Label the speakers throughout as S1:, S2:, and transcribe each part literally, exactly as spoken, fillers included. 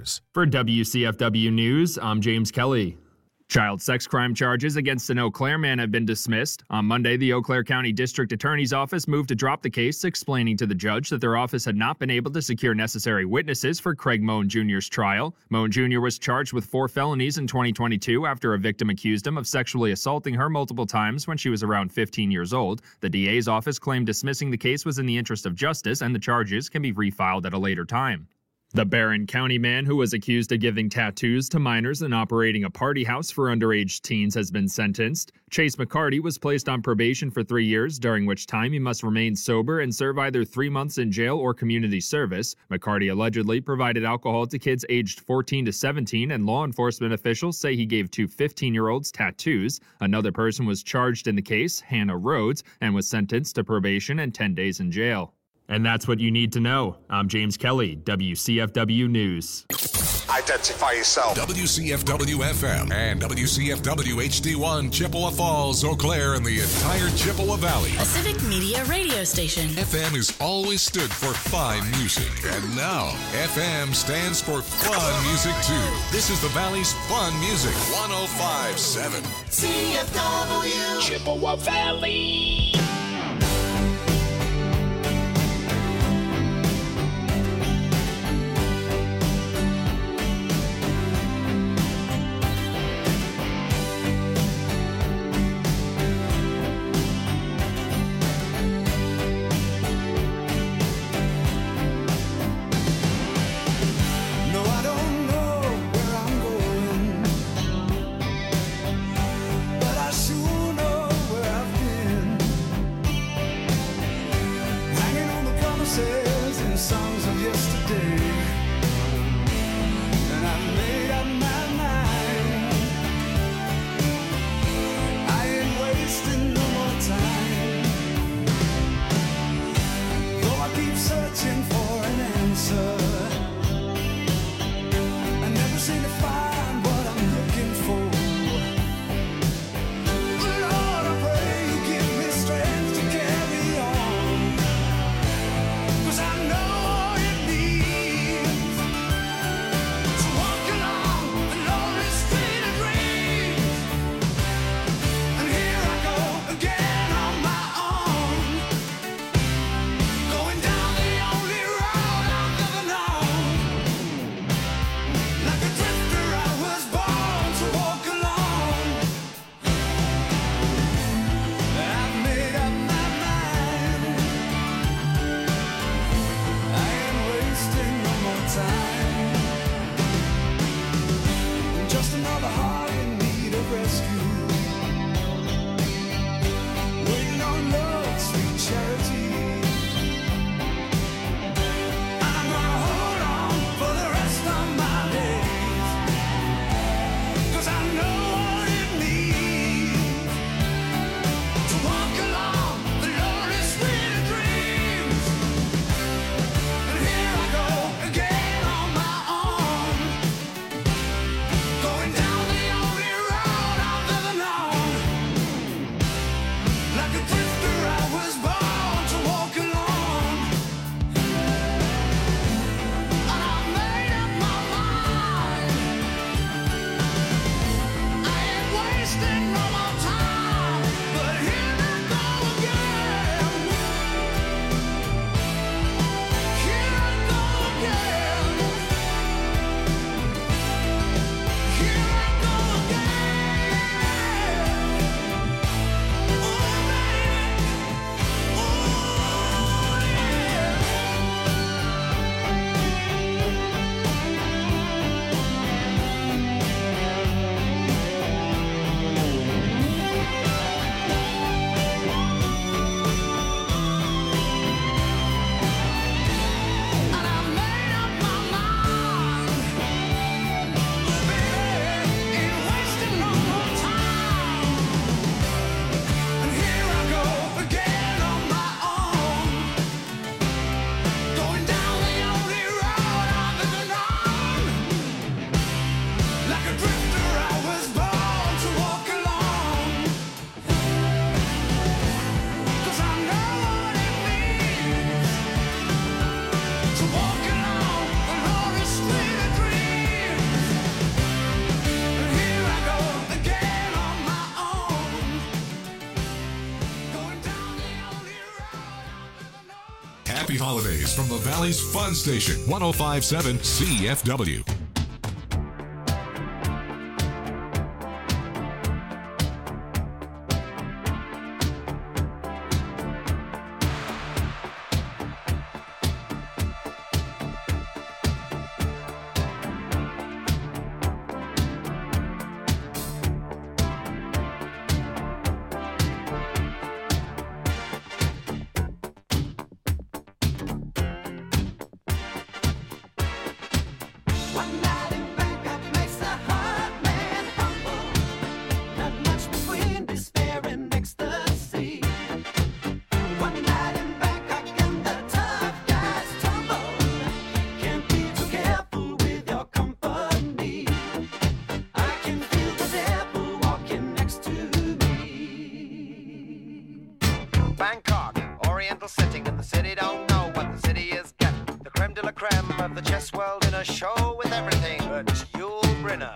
S1: offers.
S2: For W C F W News, I'm James Kelly. Child sex crime charges against an Eau Claire man have been dismissed. On Monday, the Eau Claire County District Attorney's Office moved to drop the case, explaining to the judge that their office had not been able to secure necessary witnesses for Craig Moan Junior's trial. Moan Junior was charged with four felonies in twenty twenty-two after a victim accused him of sexually assaulting her multiple times when she was around fifteen years old. The D A's office claimed dismissing the case was in the interest of justice and the charges can be refiled at a later time. The Barron County man who was accused of giving tattoos to minors and operating a party house for underage teens has been sentenced. Chase McCarty was placed on probation for three years, during which time he must remain sober and serve either three months in jail or community service. McCarty allegedly provided alcohol to kids aged fourteen to seventeen, and law enforcement officials say he gave two fifteen-year-olds tattoos. Another person was charged in the case, Hannah Rhodes, and was sentenced to probation and ten days in jail. And that's what you need to know. I'm James Kelly, W C F W News.
S3: Identify yourself.
S1: W C F W F M and W C F W H D one, Chippewa Falls, Eau Claire, and the entire Chippewa Valley.
S4: A Civic Media radio station.
S1: F M has always stood for fine music. And now, F M stands for fun music, too. This is the Valley's fun music. one oh five point seven.
S3: C F W.
S5: Chippewa Valley.
S1: holidays from the Valley's Fun Station, one oh five point seven C F W.
S6: Bangkok, oriental setting, and the city don't know what the city is getting. The creme de la creme of the chess world in a show with everything but Yul Brynner.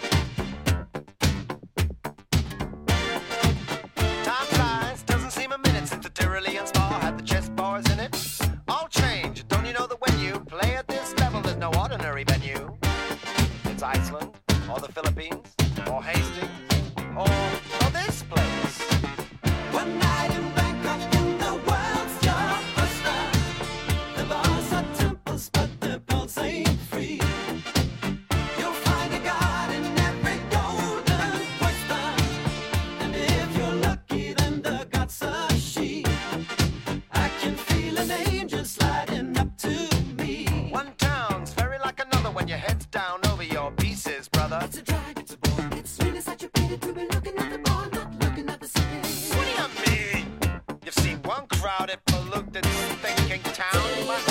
S6: Time flies, doesn't seem a minute since the Tyrolean spa had the chess bars in it. All change, don't you know that when you play at this level, there's no ordinary venue? It's Iceland, or the Philippines, or Hastings, or, or this place. One night in Bangkok in the world's your oyster. The bars are temples, but the pulse ain't free. You'll find a god in every golden oyster. And if you're lucky, then the god's a she. I can feel an angel sliding up to me. One town's very like another when your head's down over your pieces, brother. It's a drag, it's a bore, it's really such a pity to be looking at the bar, not looking at the city. What do you mean? You've seen one crowded, polluted, thinking town.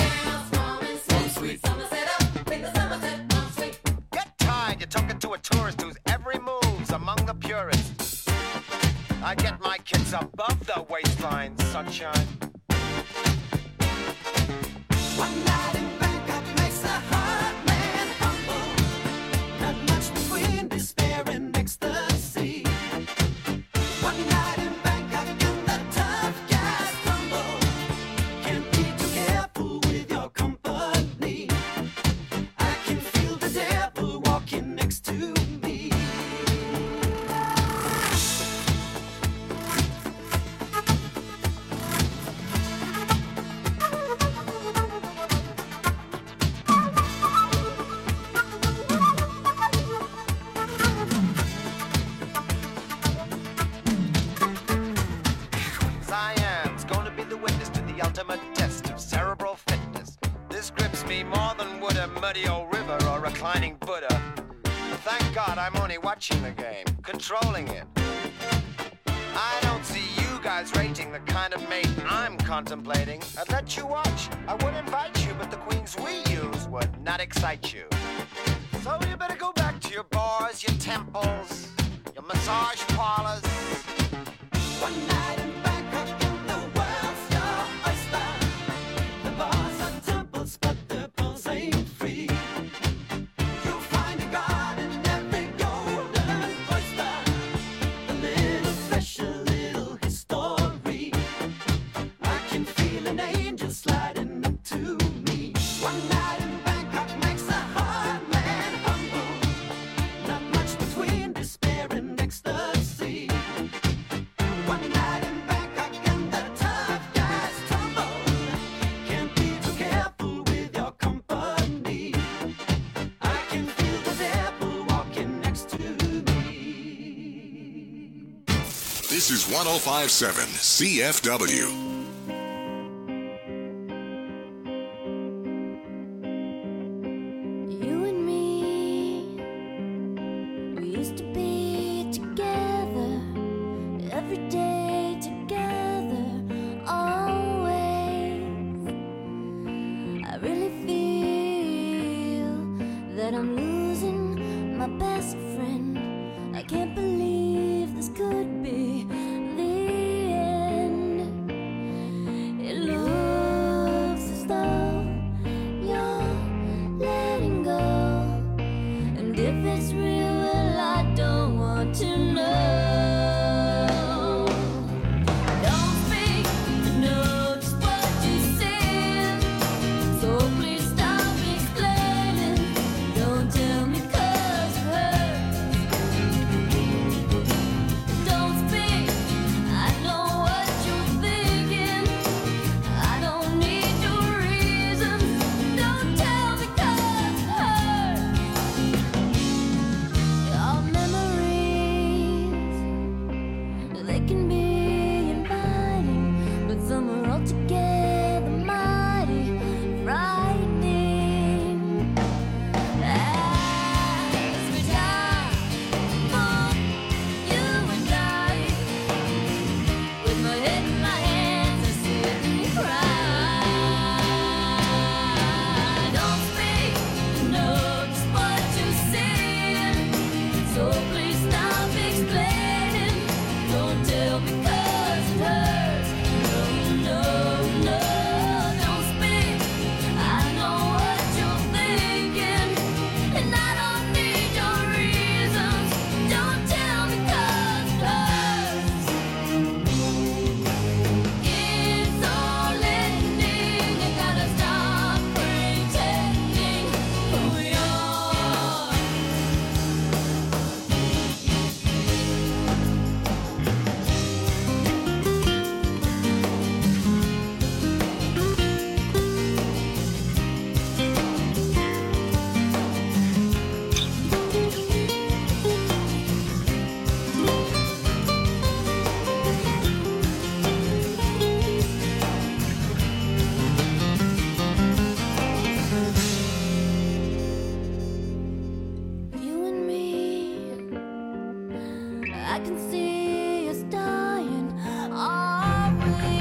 S6: Get tired, you're talking to a tourist whose every move's among the purists. I get my kids above the waistline, sunshine. One night in Bangkok makes a hard man humble. Not much between despair and ecstasy. One night in Bangkok and the tough guys tumble. Can't be too careful with your company. I can feel the devil walking next to me. Cyan's going to be the witness to the ultimate test of cerebral fitness. This grips me more than would a muddy old river or reclining Buddha. Thank God I'm only watching the game, controlling it. I don't see you guys rating the kind of mate I'm contemplating. I'd let you watch, I would invite you, but the queens we use would not excite you. So you better go back to your bars, your temples, your massage parlors. One night in Bangkok in the world's your oyster. The bars are temples, but the pulse ain't free. You'll find a god in every golden oyster. A little fresh, a little history. I can feel an angel sliding up to me. One night in Bangkok makes a hard man humble. Not much between despair and ecstasy. One night in Bangkok and the tough guys tumble. Can't be too careful with your company. I can feel the devil walking next to me.
S1: This is one oh five point seven C F W.
S7: You and me, we used to be together, every day together, always. I really feel that I'm losing my best friend. I can't believe this could be the end. It looks as though you're letting go. And if it's real, well, I don't want to know. Don't speak, I know just what you said. I can see us dying, are we?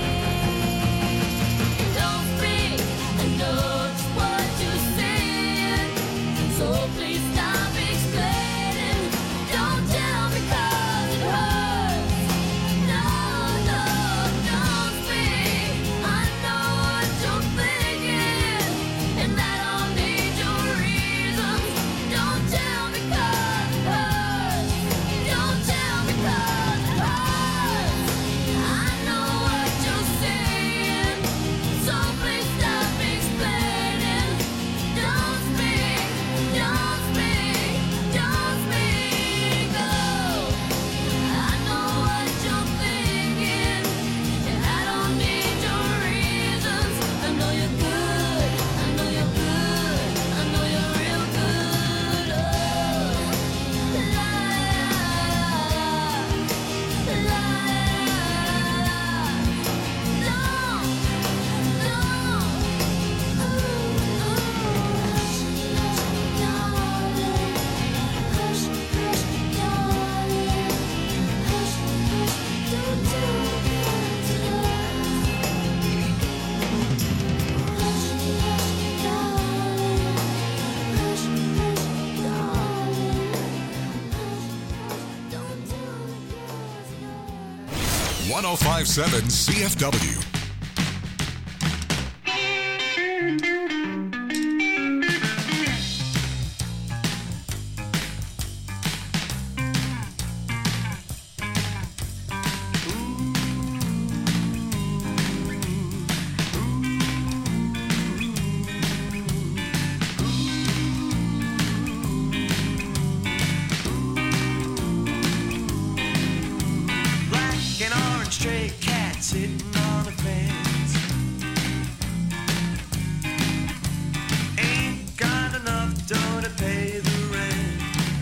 S7: Don't speak, I know just what you're saying, so please stop explaining. Don't tell me 'cause it hurts. No, no, don't speak. I know what you're thinking, and that I'll need your reasons. Don't tell me 'cause it hurts. Don't tell me 'cause it hurts. I know what you're saying, so please stop explaining. Don't speak, don't speak, don't speak. Oh, I know what you're thinking, and I don't need your reasons. I know you're good, I know you're good, I know you're real good. Oh, la la la
S1: one oh five point seven C F W.
S6: Black and orange stray cat sitting on the fence. Ain't got enough dough to pay the rent.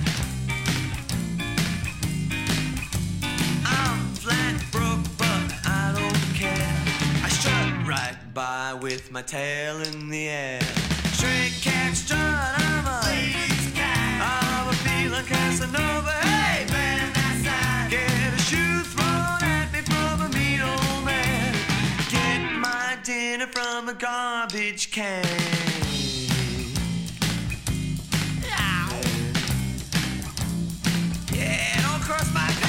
S6: I'm flat broke, but I don't care. I strut right by with my tail in the air. Stray cat strut, I'm a ladies' cat. I'm a feeling Casanova. Hey, man, that's that. Get a shoe thrown at me from a mean old man. Get my dinner from a garbage can. Yeah, don't cross my path.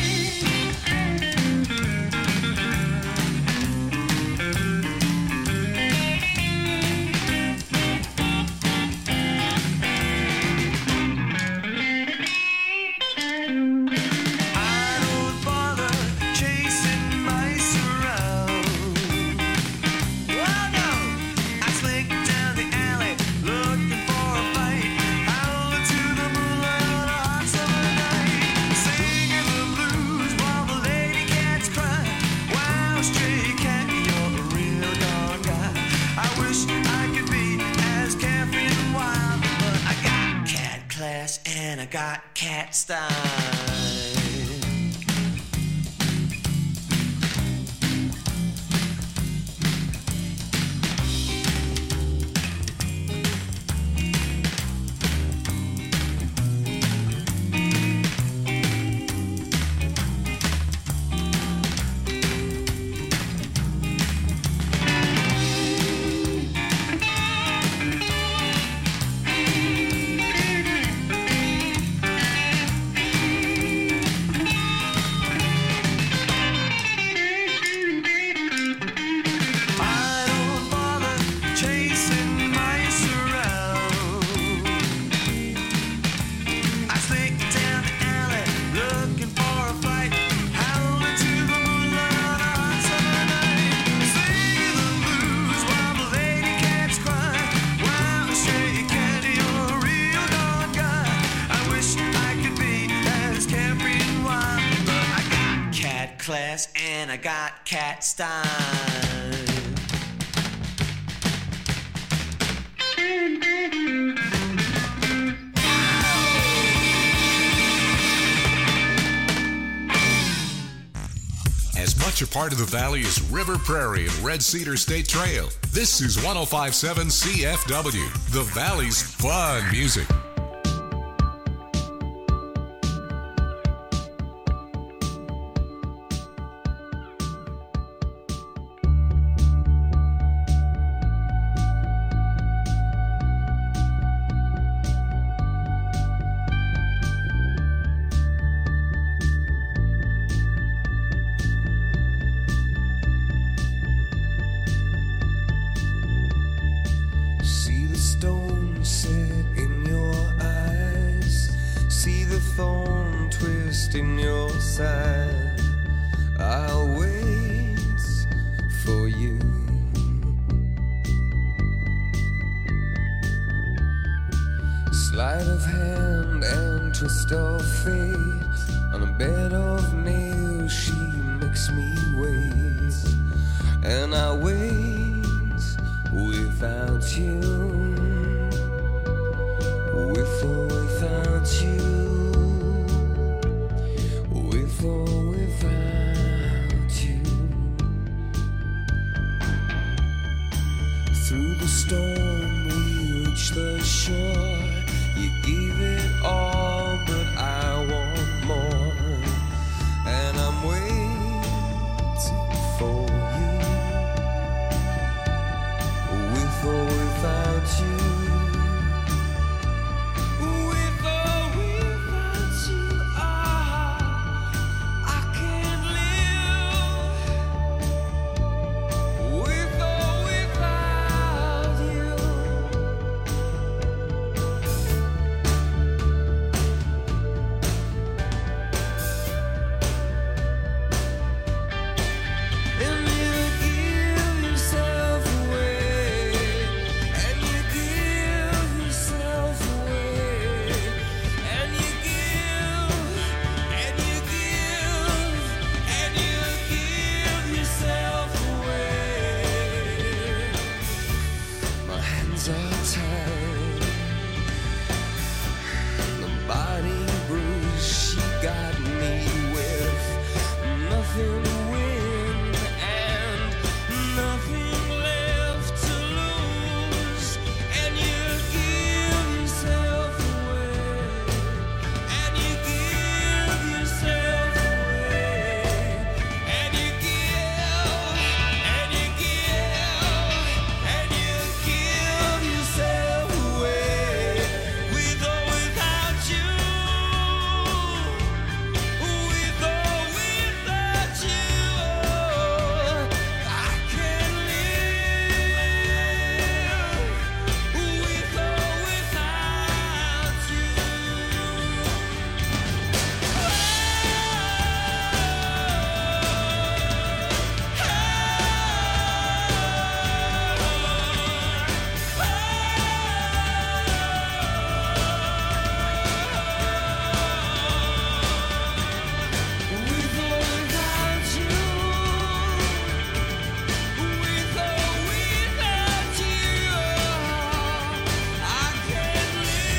S6: I don't bother chasing mice around. Oh no, I slink down the alley looking for a fight, howling to the moonlight on a hot summer night, singing the blues while the lady cats cry. Wow, stray cat, you're a real dog guy. I wish I could be as carefree and wild, but I got cat class and I got cat style. I don't bother chasing mice around. I slink down the alley looking for a fight, howling to the moonlight on a hot summer night, singing the blues while the lady cats cry. Wow, stray cat, you're a real dog guy. I wish I could be as carefree and wild, but I got cat class and I got cat style.
S1: As much a part of the valley as River Prairie and Red Cedar State Trail, this is one oh five point seven C F W, the valley's fun music.
S8: just in your side. I'll wait for you. Sleight of hand and twist of fate. On a bed of nails she makes me wait. And I wait without you. With or without you. With or without you. Through the storm we reach the shore. You gave it all, but I want more. And I'm waiting for you. With or without you. With or without you. Ah, I can't live. With or without you. And you give yourself away. And you give yourself away. And you give. And you give. And you give yourself away. My hands are tied. The body bruise she got me with. Nothing to win and nothing left to lose. And you give yourself away. And you give yourself away. And you give. And you give. And you give yourself away. With or without you. With or without you. I can't live. With or without you. With or without you. With or without you. I can't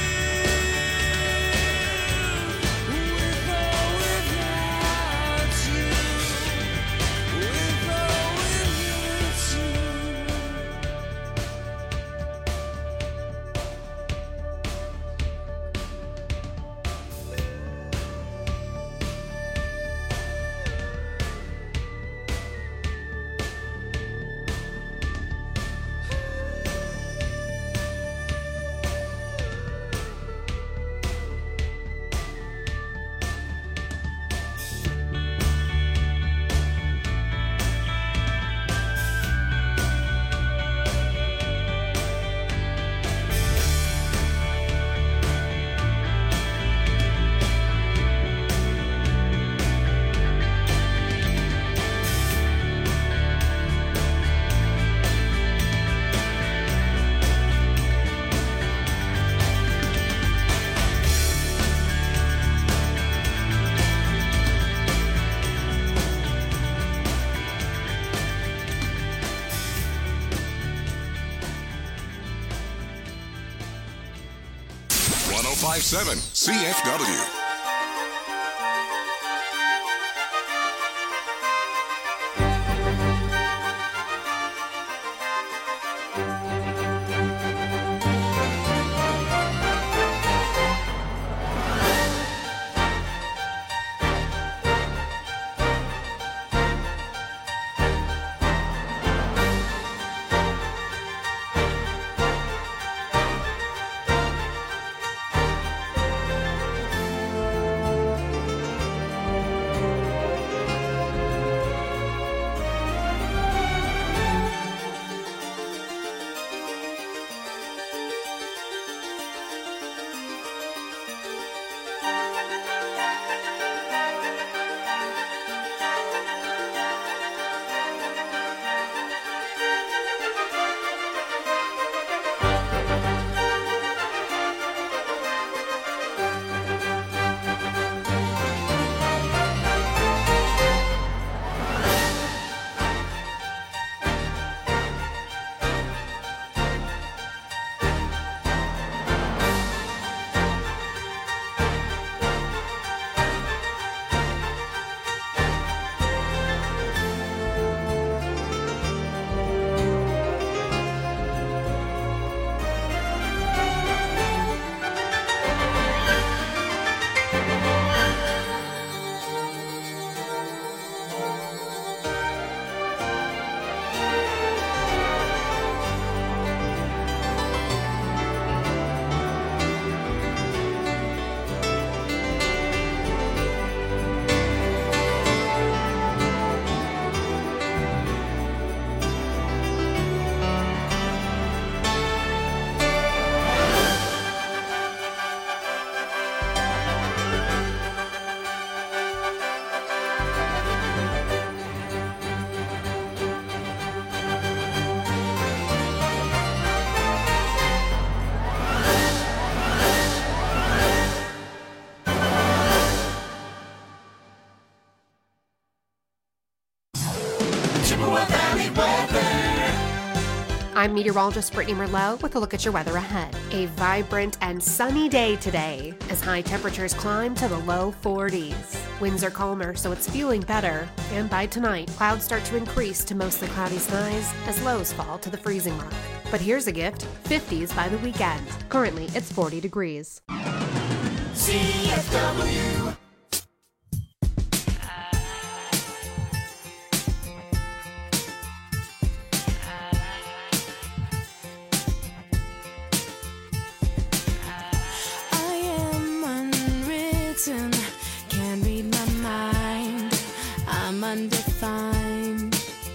S8: live. With or without you. With or without you.
S1: one oh five point seven C F W.
S9: I'm meteorologist Brittany Merlot with a look at your weather ahead. A vibrant and sunny day today as high temperatures climb to the low forties. Winds are calmer, so it's feeling better. And by tonight, clouds start to increase to mostly cloudy skies as lows fall to the freezing mark. But here's a gift, fifties by the weekend. Currently, it's forty degrees.
S3: C F W.
S7: Can't read my mind, I'm undefined.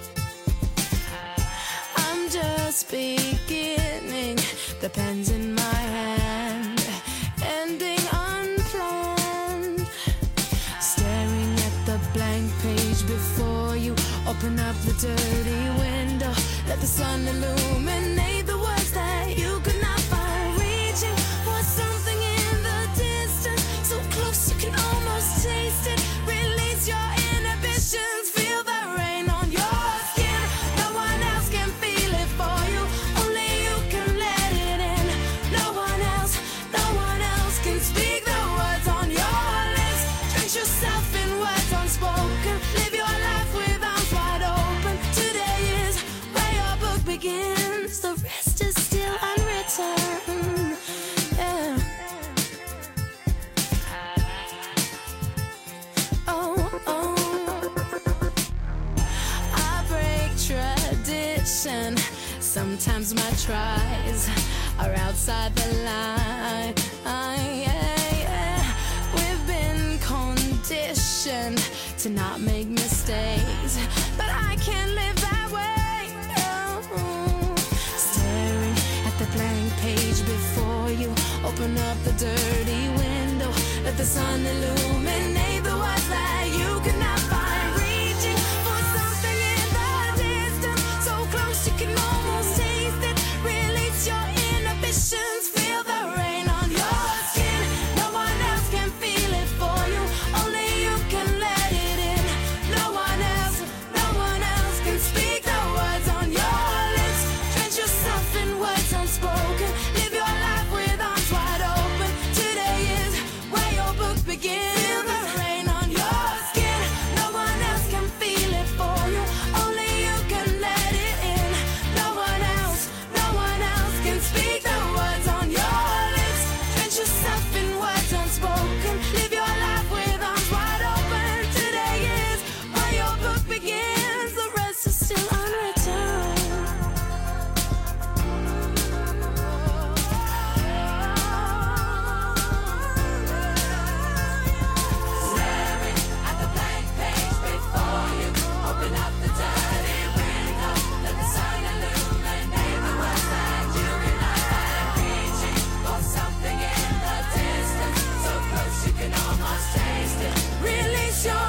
S7: I'm just beginning, the pen's in my hand, ending unplanned. Staring at the blank page before you, open up the dirty window, let the sun illuminate the words that you could not find. Reaching for something in the distance, so close you can almost taste it. Release your inhibitions, feel the rain on your skin. No one else can feel it for you, only you can let it in. No one else, no one else can speak the words on your lips. Drench yourself in words unspoken, live your life with arms wide open. Today is where your book begins, the rest is still unwritten. Yeah. Oh, oh. I break tradition. Sometimes my tries are outside the line. Yeah, yeah. We've been conditioned to not make mistakes, but I can't live that way. No. Staring at the blank page before you, open up the dirty window, let the sun illuminate the words that you could not find. Reaching for something in the distance, so close you can almost taste it. Release your inhibitions, feel the rain on your skin. No one else can feel it for you, only you can let it in. No one else, no one else can speak the words on your lips. Drench yourself in words unspoken, live your life with arms wide open. Today is where your book begins. Feel the rain on your skin. No one else can feel it for you, only you can let it in. No one else, no one else can speak the words on your lips. Drench yourself in words unspoken, live your life with arms wide open. Today is where your book begins, the rest is still unwritten. Staring at the blank page before you, open up the dirty window, let the sun illuminate the words that you cannot find. Reaching for something in the distance, so close you can almost taste it. Release your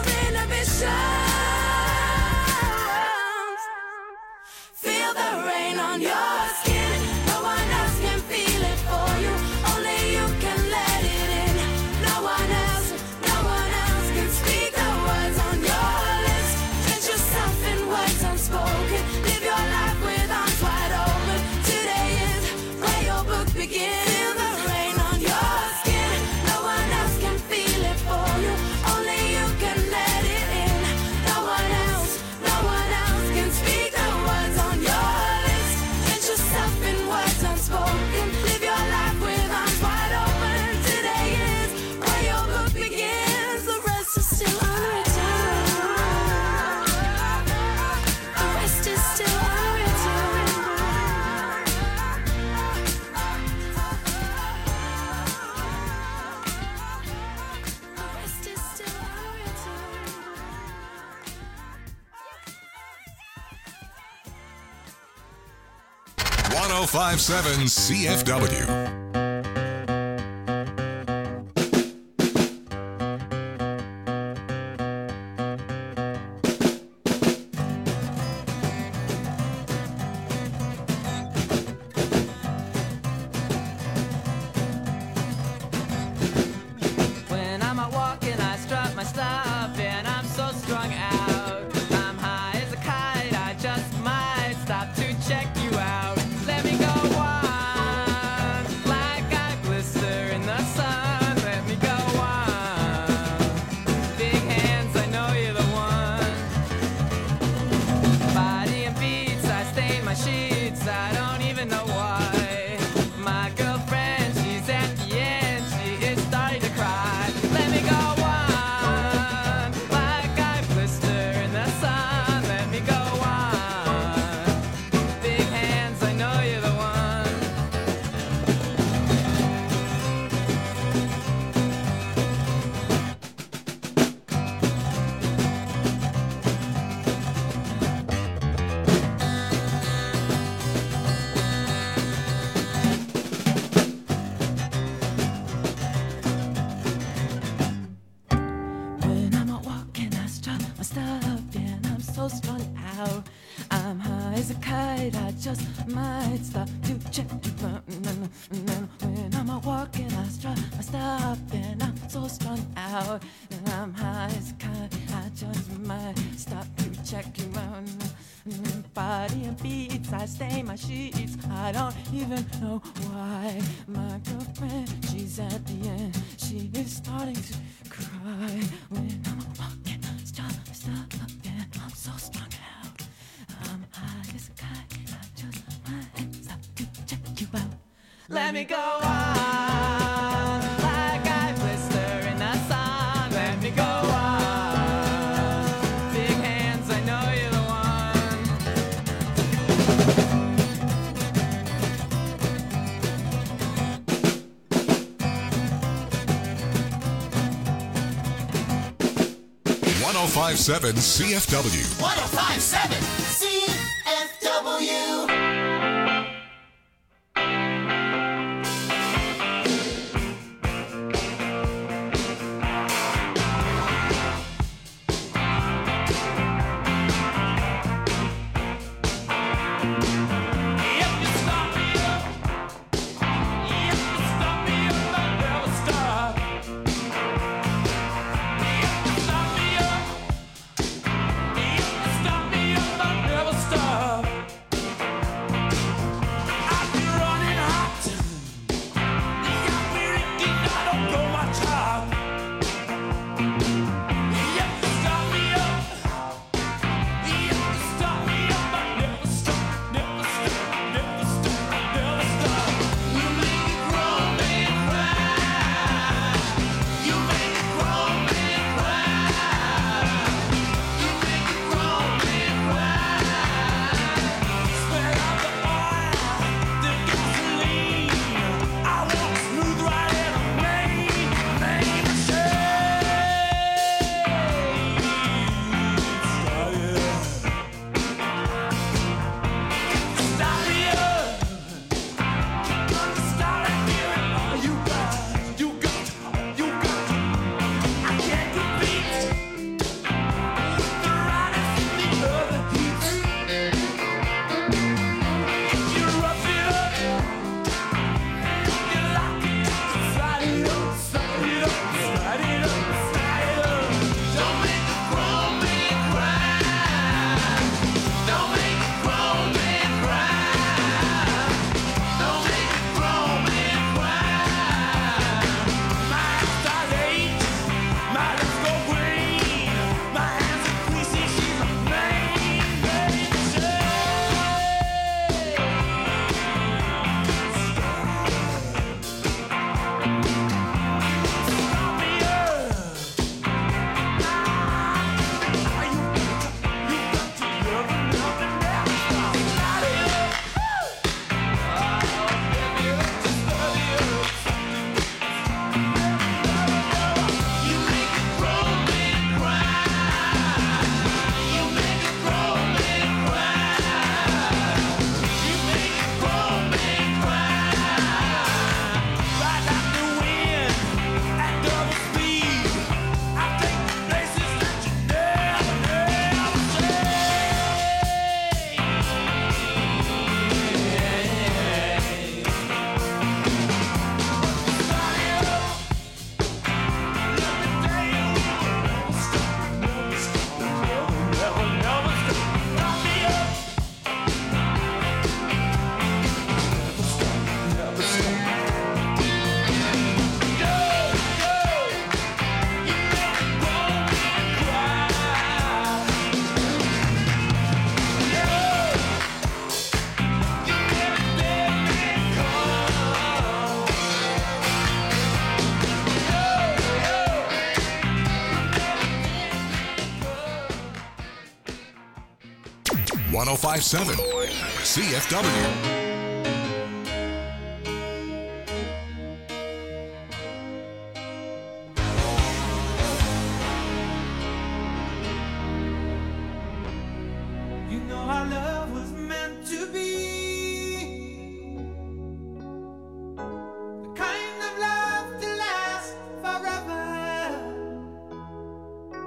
S7: inhibitions, feel the rain on your skin. No one else can feel it for you, only you can let it in. No one else, no one else can speak the words on your lips. Drench yourself in words unspoken, live your life with arms wide open. Today is where your book begins. Feel the rain on your skin. No one else can feel it for you, only you can let it in. No one else, no one else can speak the words on your lips. Drench yourself in words unspoken, live your life with arms wide open. Today is where your book begins, the rest is still unwritten. The rest is still unwritten. The rest is still unwritten.
S1: one oh five point seven C F W.
S10: When I'm out walking, I strut my stuff, and I'm so strung out. I'm high as a kite, I just might stop to check you out. right, I just might stop to check you out. And then when I'm a walking, I strut, I stop, and I'm so strung out. And I'm high as a kite, I just might stop to check you out. And then body and beats, I stain my sheets. I don't even know why. My girlfriend, she's at the end. She is starting to cry. When I'm walking, stop, stop, and I'm so strung out. I'm high as a kite, I just might stop to check you out. Let me go on, like I blister in the sun. Let me go on, big hands, I know you're the
S1: one oh five point seven C F W.
S3: one oh five point seven C F W.
S1: one oh five point seven C F W.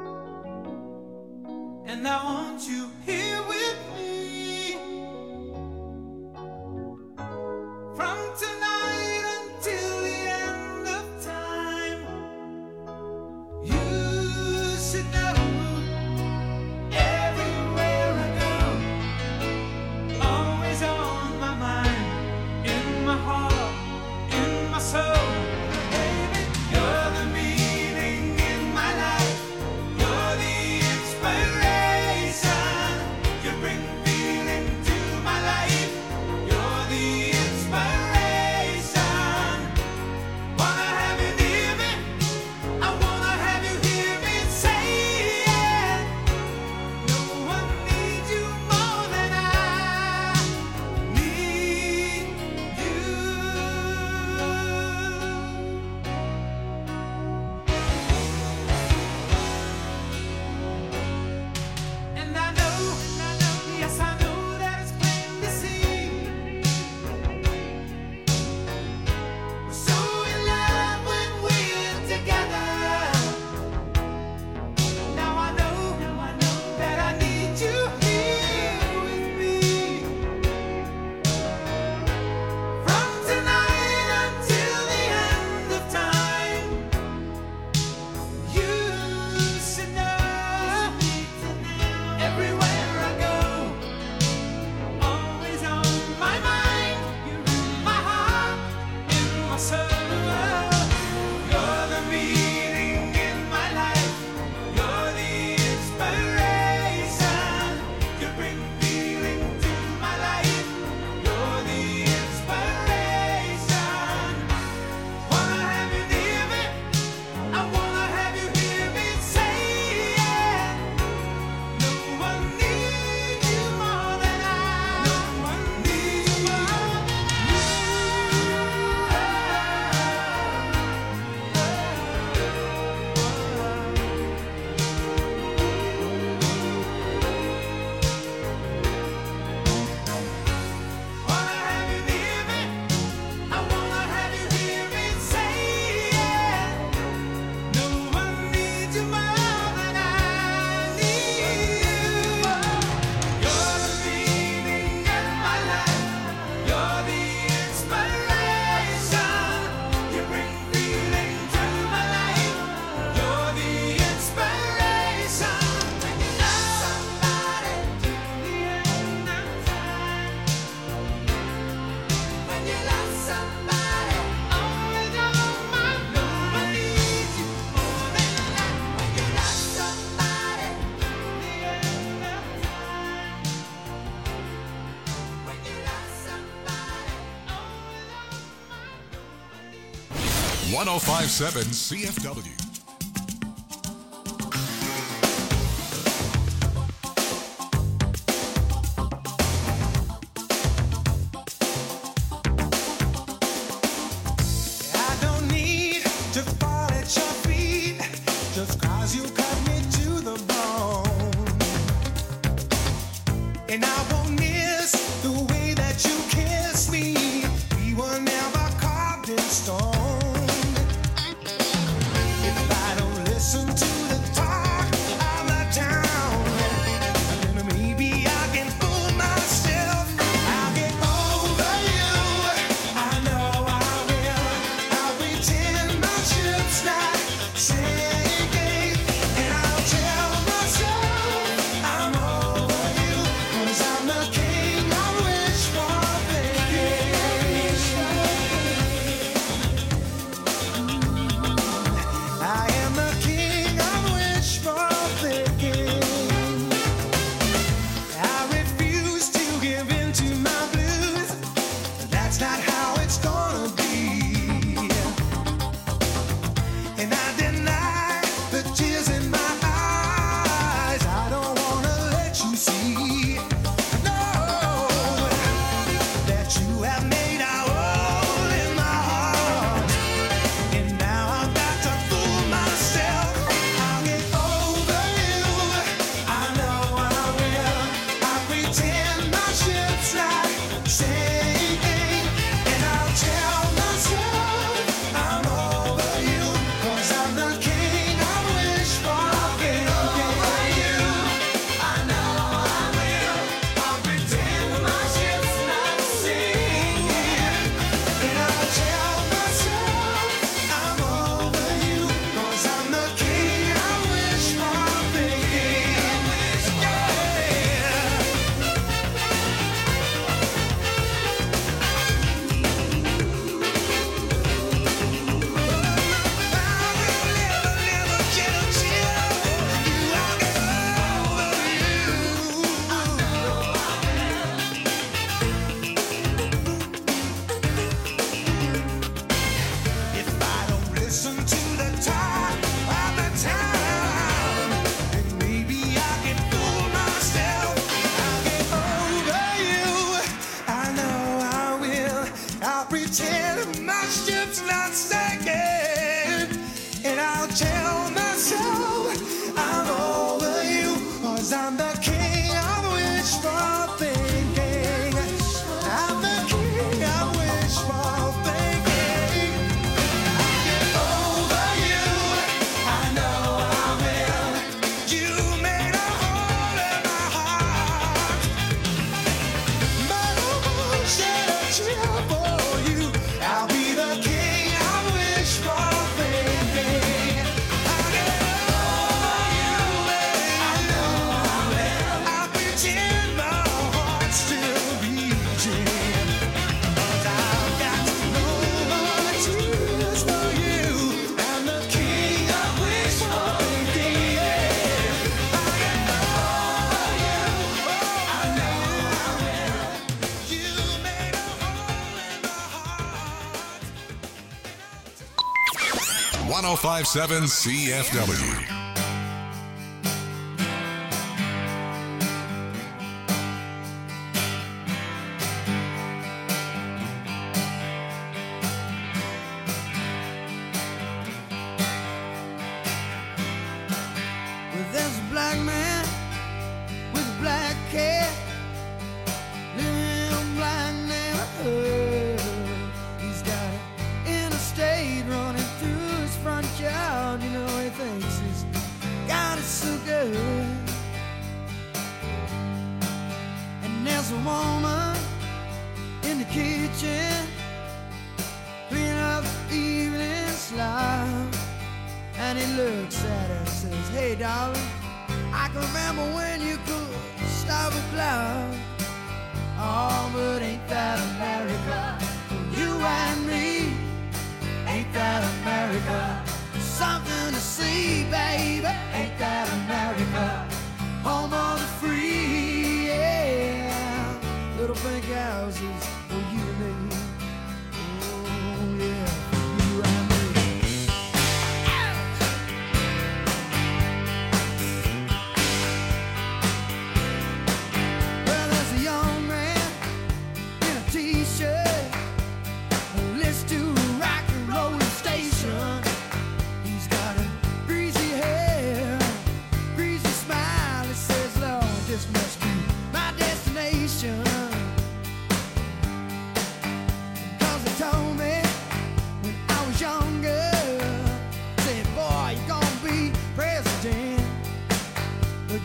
S11: And I want you here with me.
S1: one oh five point seven C F W.
S8: I don't need to fall at your feet just 'cause you cut me to the bone. And I won't miss the way that you kiss me. We were never carved in stone. If I don't listen to the talk of the town, then maybe I can fool myself. I'll get over you. I know I will. I'll pretend my ship's not sinking, and I'll tell myself I'm over you, 'cause I'm the king I wish for thinking. I am the king I wish for thinking. I refuse to give in to my blues. That's not how it's gonna be. And I deny the tears in my eyes. I don't wanna let you see, no, that you have made a hole in my heart. And now I've got to fool myself. I'll get over you. I know I will. I pretend my ship's not sinking, and I'll tell myself I'm over you, 'cause I'm the king I wish for. I'll get over you. I know I will. I'll pretend my ship's not sinking, and I'll tell myself I'm over you, 'cause I'm the king I wish for thinking. If I don't listen to the talk of the town, then maybe I can fool myself. I'll get over you. I know I will. I'll pretend my ship's not sinking, and I'll tell myself I'm over you, 'cause I'm the king I wish for thinking. I'm the king I wish for thinking. Over you, I know I will. You made a hole in my heart, but I won't shed a tear for you. I'll be the king I wish for thinking. I'll get over you, I know I will. I'll pretend my heart's still beating, 'cause I've got no more tears for you. I'm the king I wish for thinking. I'll get over you, I know I will. You made a hole in my heart.
S1: one oh five point seven C F W.
S8: Well, there's a black man with a black cat living in a black neighborhood. He's got an interstate running through his front yard. You know, he thinks he's got it so good. And there's a woman in the kitchen cleaning up the evening slime. And he looks at her and says, "Hey, darling, I can remember when you could stop a cloud. Oh, but ain't that America? For you and me, ain't that America? Something to see, baby, ain't that America? Home of the free, yeah. Little pink houses for you and me. Oh, yeah, for you and me.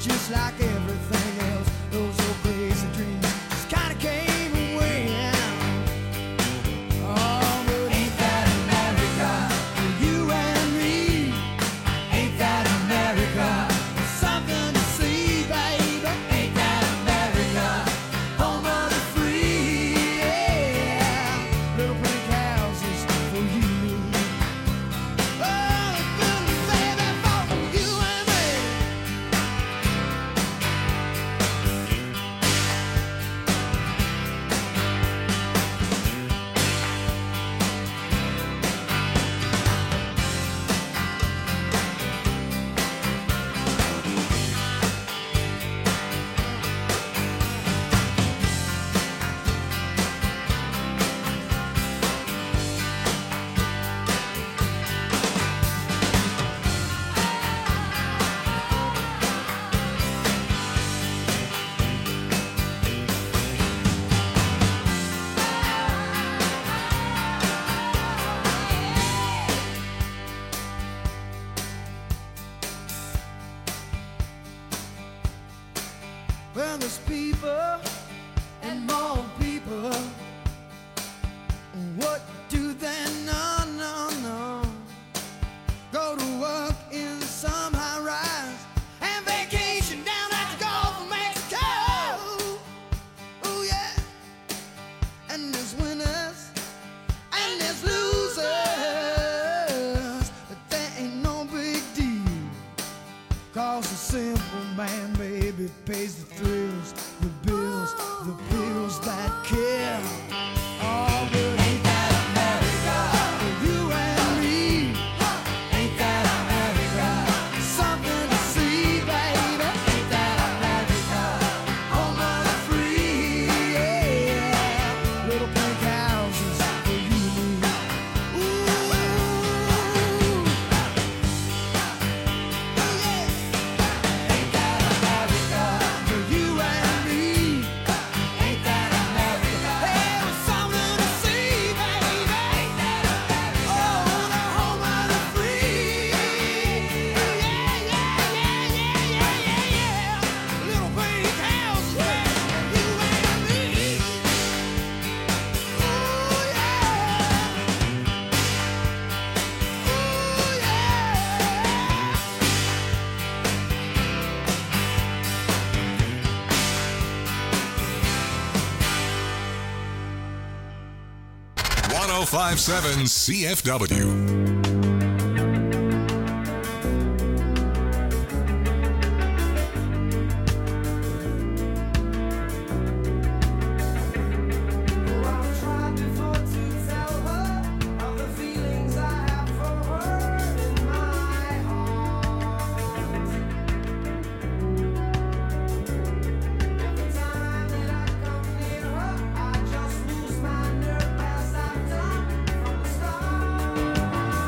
S11: just like everything else. Those old crazy dreams just kinda came away. Oh, but ain't that America for you and me? Ain't that America? Something to see, baby. Ain't that America? Home of the free, yeah. Little pink houses for you and me. Oh, good baby, for you and me. Well, there's people and more people. What do they know? No, no. Go to work in some high rise and vacation down at the Gulf of Mexico. Oh, yeah. And there's winners and there's losers. But that ain't no big deal. Cause the simple man, baby, pays the thrills, the bills, the bills that kill. Oh, but ain't that America for you and me? Ain't that America? Something to see, baby. Ain't that America? Home of the free, yeah. Little pink houses for you and me. Ooh, oh yeah. Ain't that America for you and me? Ain't that America? Hey, there's something to see, baby. Ain't that America? Oh, the home of the free. Yeah, yeah, yeah, yeah, yeah, yeah, yeah. Little pink houses for you and me. Ooh, yeah. Ooh, yeah.
S1: one oh five point seven C F W.
S11: I've tried before to tell her of the feelings I have for her in my heart. Every time that I come near her, I just lose my nerve as I've done from the start.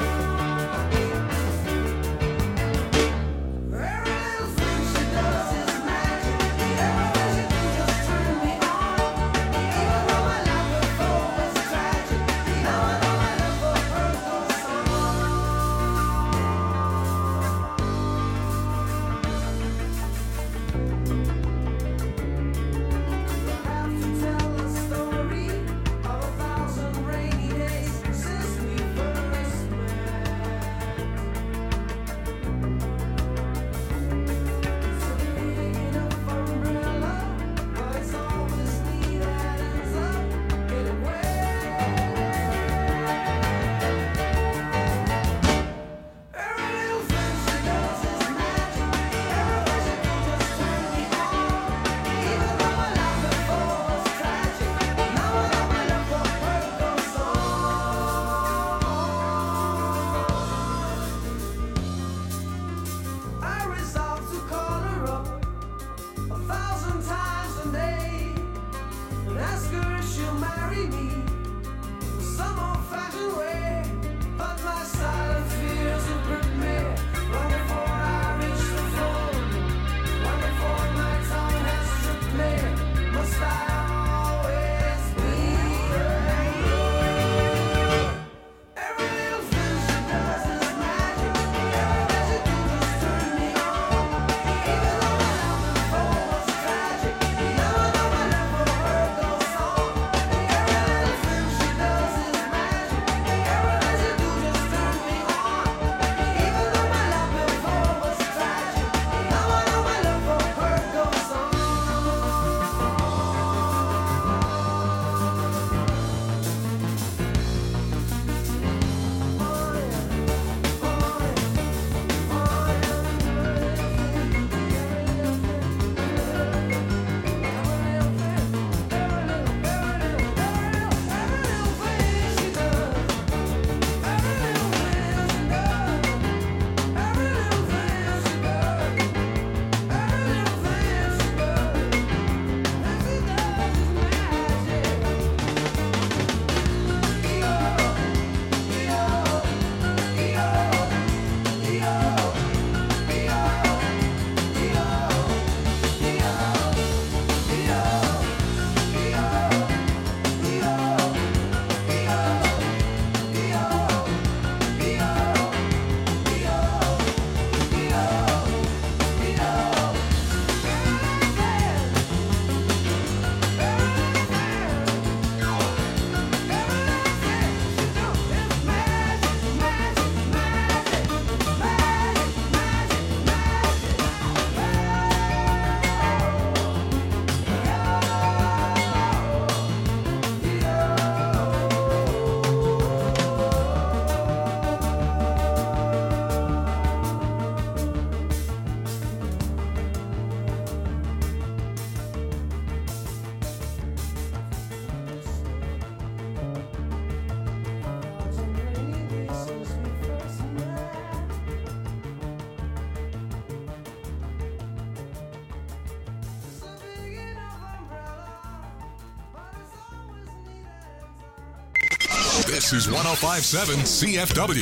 S1: This is one oh five point seven C F W.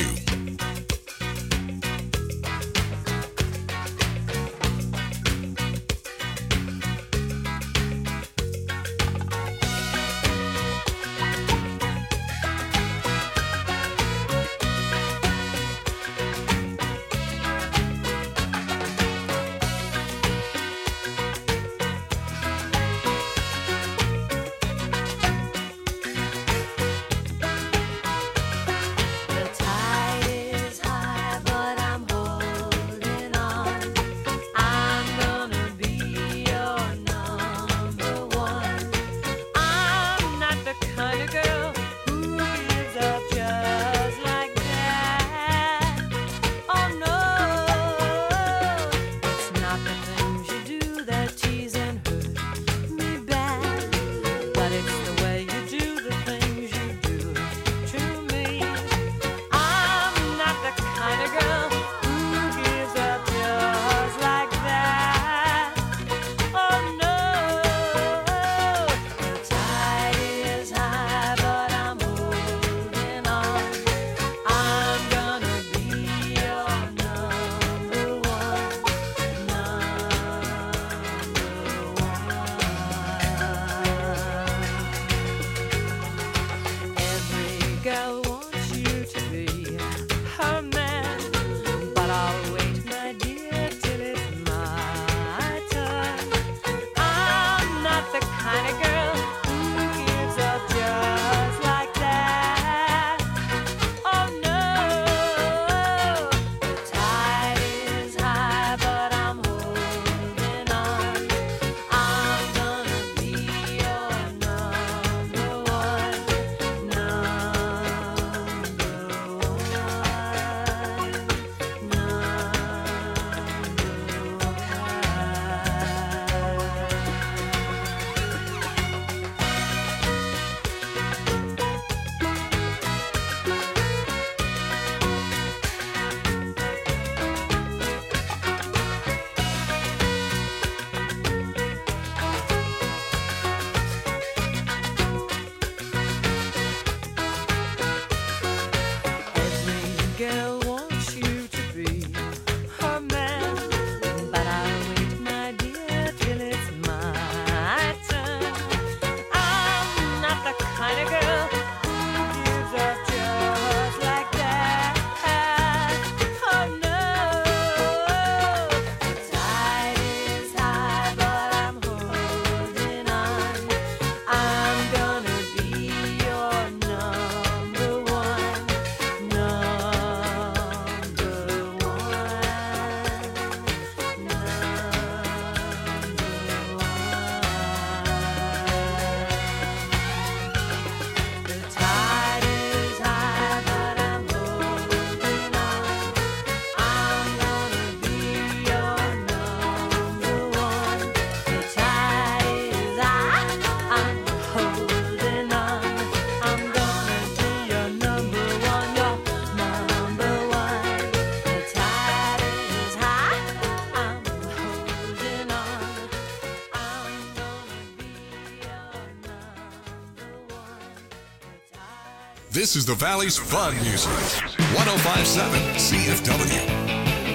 S1: This is the Valley's fun music. one oh five point seven C F W.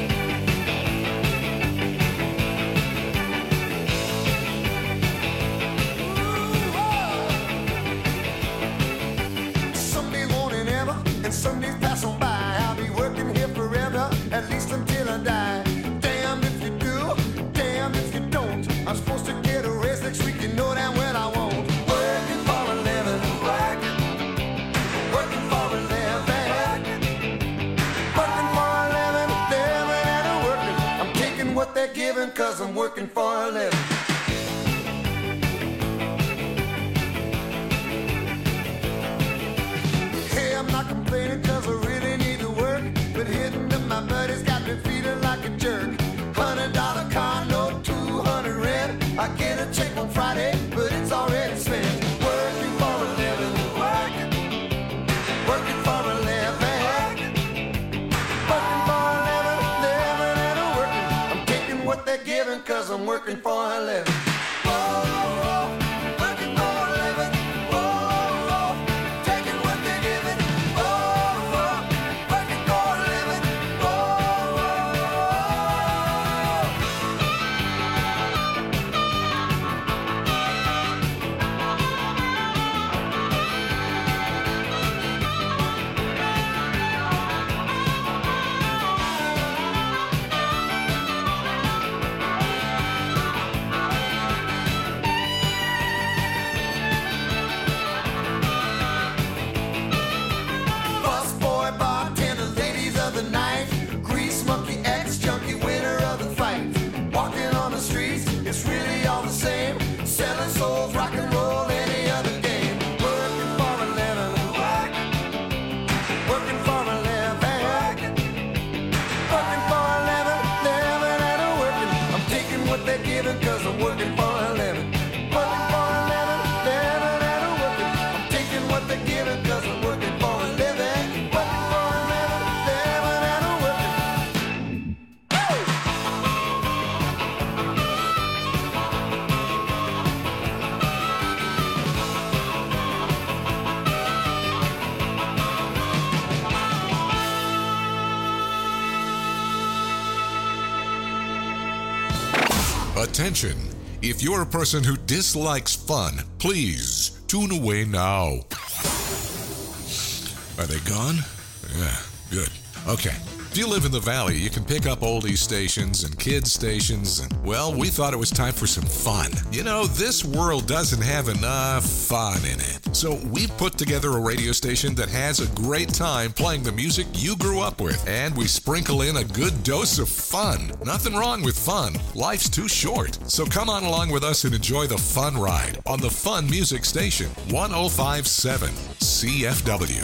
S12: Cause I'm working for a living. Hey, I'm not complaining cause I really need to work, but hitting up my buddies got me feeling like a jerk. Hundred dollar car note, two hundred rent. I get a check on Friday, but it's already spent. Working for a living, working, working for a living, working for a living, living and a working. I'm taking what they're giving cause I'm working for a living. Whoa, working for a living. Whoa, taking what they're giving.
S1: Attention! If you're a person who dislikes fun, please tune away now. Are they gone? Yeah, good. Okay. If you live in the Valley, you can pick up oldies stations and kids stations, and, well, we thought it was time for some fun. You know, this world doesn't have enough fun in it. So we put together a radio station that has a great time playing the music you grew up with, and we sprinkle in a good dose of fun. Nothing wrong with fun. Life's too short. So come on along with us and enjoy the fun ride on the Fun Music Station, one oh five point seven C F W.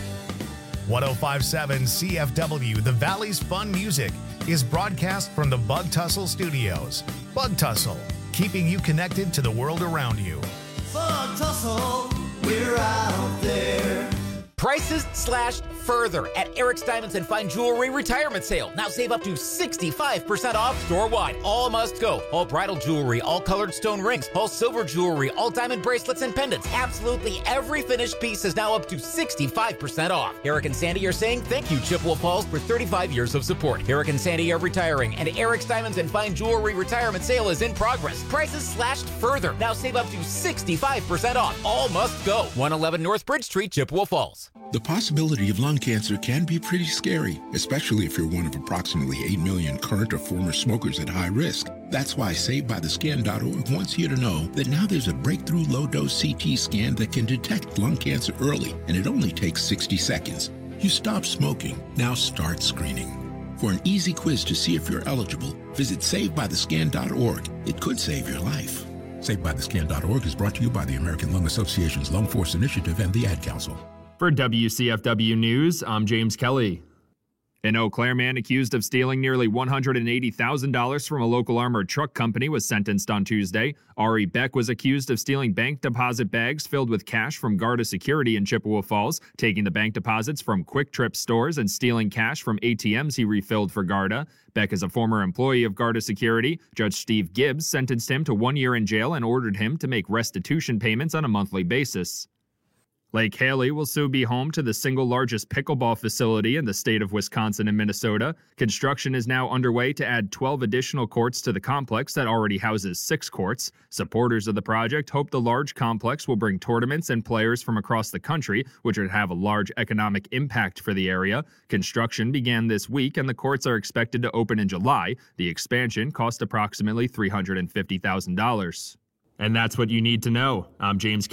S13: one oh five point seven C F W, the Valley's Fun Music, is broadcast from the Bug Tussle Studios. Bug Tussle, keeping you connected to the world around you.
S11: Bug Tussle, we're out there.
S14: Prices slashed further at Eric's Diamonds and Fine Jewelry Retirement Sale. Now save up to sixty-five percent off store-wide. All must go. All bridal jewelry, all colored stone rings, all silver jewelry, all diamond bracelets and pendants. Absolutely every finished piece is now up to sixty-five percent off. Eric and Sandy are saying thank you, Chippewa Falls, for thirty-five years of support. Eric and Sandy are retiring, and Eric's Diamonds and Fine Jewelry Retirement Sale is in progress. Prices slashed further. Now save up to sixty-five percent off. All must go. one eleven North Bridge Street, Chippewa Falls.
S15: The possibility of lung cancer can be pretty scary, especially if you're one of approximately eight million current or former smokers at high risk. That's why Saved By The Scan dot org wants you to know that now there's a breakthrough low-dose C T scan that can detect lung cancer early, and it only takes sixty seconds. You stop smoking, now start screening. For an easy quiz to see if you're eligible, visit Saved By The Scan dot org. It could save your life. Saved By The Scan dot org is brought to you by the American Lung Association's Lung Force Initiative and the Ad Council.
S2: For W C F W News, I'm James Kelly. An Eau Claire man accused of stealing nearly one hundred eighty thousand dollars from a local armored truck company was sentenced on Tuesday. Ari Beck was accused of stealing bank deposit bags filled with cash from Garda Security in Chippewa Falls, taking the bank deposits from Quick Trip stores and stealing cash from A T Ms he refilled for Garda. Beck is a former employee of Garda Security. Judge Steve Gibbs sentenced him to one year in jail and ordered him to make restitution payments on a monthly basis. Lake Haley will soon be home to the single largest pickleball facility in the state of Wisconsin and Minnesota. Construction is now underway to add twelve additional courts to the complex that already houses six courts. Supporters of the project hope the large complex will bring tournaments and players from across the country, which would have a large economic impact for the area. Construction began this week and the courts are expected to open in July. The expansion cost approximately three hundred fifty thousand dollars. And that's what you need to know. I'm James